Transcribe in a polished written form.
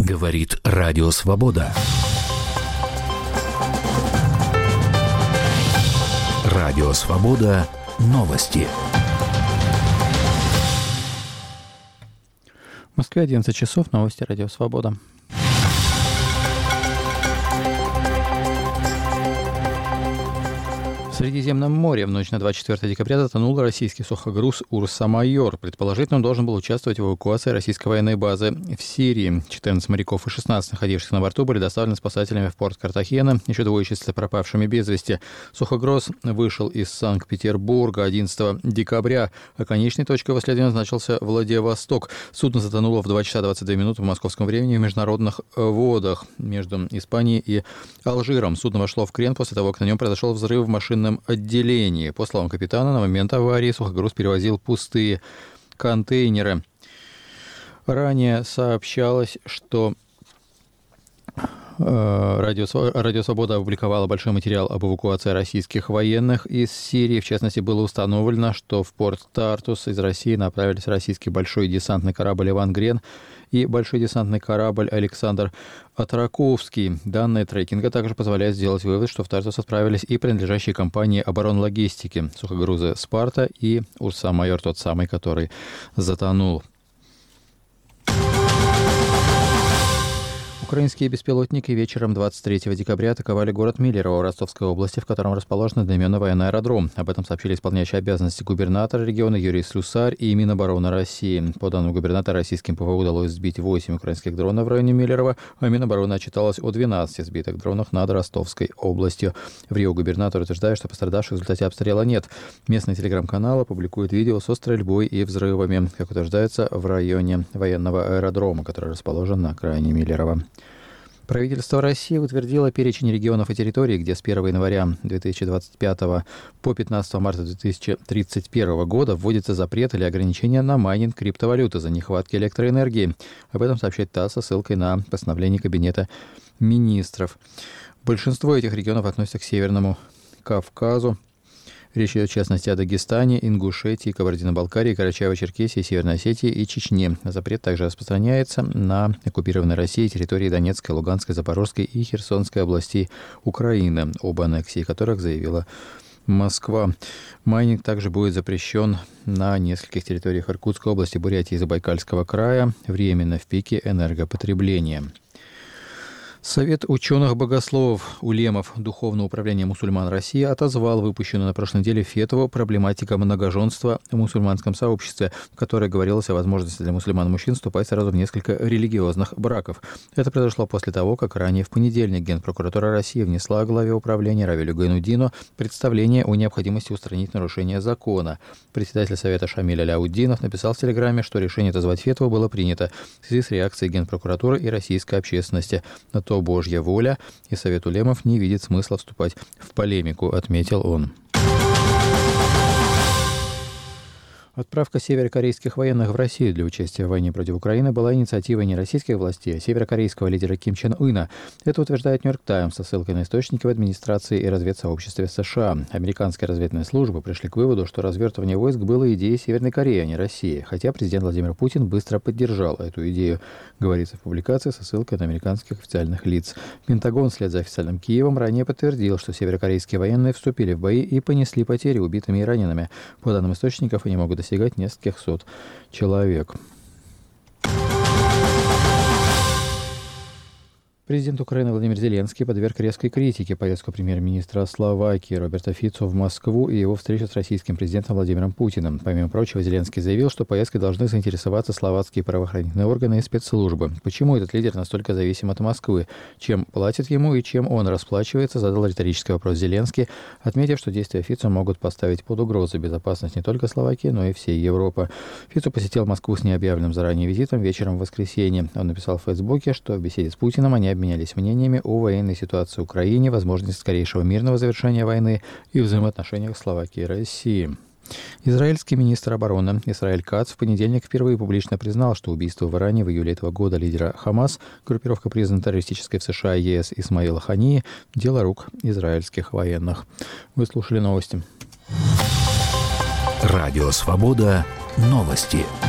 Говорит Радио Свобода. Радио Свобода. Новости. В Москве 11 часов. Новости Радио Свобода. В Средиземном море в ночь на 24 декабря затонул российский сухогруз «Урса-Майор». Предположительно, он должен был участвовать в эвакуации российской военной базы в Сирии. 14 моряков и 16 находившихся на борту были доставлены спасателями в порт Картахена. Еще двое числятся пропавшими без вести. Сухогруз вышел из Санкт-Петербурга 11 декабря, а конечной точкой его следования значился Владивосток. Судно затонуло в 2 часа 22 минуты по московскому времени в международных водах между Испанией и Алжиром. Судно вошло в крен после того, как на нем произошел взрыв в машинном отделении. По словам капитана, на момент аварии сухогруз перевозил пустые контейнеры. Ранее сообщалось, что Радио Свобода опубликовала большой материал об эвакуации российских военных из Сирии. В частности, было установлено, что в порт Тартус из России направились российский большой десантный корабль «Иван Грен» и большой десантный корабль «Александр Атраковский». Данные трекинга также позволяют сделать вывод, что в Тартус отправились и принадлежащие компании оборонлогистики сухогрузы «Спарта» и «Урса-Майор», тот самый, который затонул. Украинские беспилотники вечером 23 декабря атаковали город Миллерово Ростовской области, в котором расположен одноименный военный аэродром. Об этом сообщили исполняющие обязанности губернатора региона Юрий Слюсарь и Минобороны России. По данным губернатора, российским ПВО удалось сбить 8 украинских дронов в районе Миллерово, а Минобороны отчиталось о 12 сбитых дронах над Ростовской областью. В Рио губернатор утверждает, что пострадавших в результате обстрела нет. Местный телеграм-канал опубликует видео со стрельбой и взрывами, как утверждается, в районе военного аэродрома, который расположен на окраине Миллерово. Правительство России утвердило перечень регионов и территорий, где с 1 января 2025 по 15 марта 2031 года вводится запрет или ограничение на майнинг криптовалюты за нехватки электроэнергии. Об этом сообщает ТАСС со ссылкой на постановление Кабинета министров. Большинство этих регионов относятся к Северному Кавказу. Речь идет, в частности, о Дагестане, Ингушетии, Кабардино-Балкарии, Карачаево-Черкесии, Северной Осетии и Чечне. Запрет также распространяется на оккупированной Россией территории Донецкой, Луганской, Запорожской и Херсонской областей Украины, об аннексии которых заявила Москва. Майнинг также будет запрещен на нескольких территориях Иркутской области, Бурятии и Забайкальского края, временно в пике энергопотребления. Совет ученых-богословов улемов Духовного управления мусульман России отозвал выпущенную на прошлой неделе фетву «Проблематика многоженства в мусульманском сообществе», в которой говорилось о возможности для мусульман-мужчин вступать сразу в несколько религиозных браков. Это произошло после того, как ранее в понедельник Генпрокуратура России внесла главе управления Равилю Гайнуддину представление о необходимости устранить нарушение закона. Председатель Совета Шамиль Аляутдинов написал в Телеграме, что решение отозвать фетву было принято в связи с реакцией Генпрокуратуры и российской общественности на то, Божья воля, и Совет улемов не видит смысла вступать в полемику, отметил он. Отправка северокорейских военных в Россию для участия в войне против Украины была инициативой не российских властей, а северокорейского лидера Ким Чен Ына. Это утверждает «Нью-Йорк Таймс» со ссылкой на источники в администрации и разведсообществе США. Американские разведные службы пришли к выводу, что развертывание войск было идеей Северной Кореи, а не России, хотя президент Владимир Путин быстро поддержал эту идею, говорится в публикации со ссылкой на американских официальных лиц. Пентагон вслед за официальным Киевом ранее подтвердил, что северокорейские военные вступили в бои и понесли потери убитыми и ранеными. По данным источников, они могут достигать нескольких сот человек. Президент Украины Владимир Зеленский подверг резкой критике поездку премьер-министра Словакии Роберта Фицо в Москву и его встречу с российским президентом Владимиром Путиным. Помимо прочего, Зеленский заявил, что поездкой должны заинтересоваться словацкие правоохранительные органы и спецслужбы. Почему этот лидер настолько зависим от Москвы? Чем платят ему и чем он расплачивается, задал риторический вопрос Зеленский, отметив, что действия Фицо могут поставить под угрозу безопасность не только Словакии, но и всей Европы. Фицо посетил Москву с необъявленным заранее визитом вечером в воскресенье. Он написал в Фейсбуке, что в беседе с Путиным они обменялись мнениями о военной ситуации в Украине, возможности скорейшего мирного завершения войны и взаимоотношениях Словакии и России. Израильский министр обороны Исраэль Кац в понедельник впервые публично признал, что убийство в Иране в июле этого года лидера Хамас, группировка, признанная террористической в США и ЕС, Исмаила Хании, дело рук израильских военных. Вы слушали новости. Радио Свобода. Новости.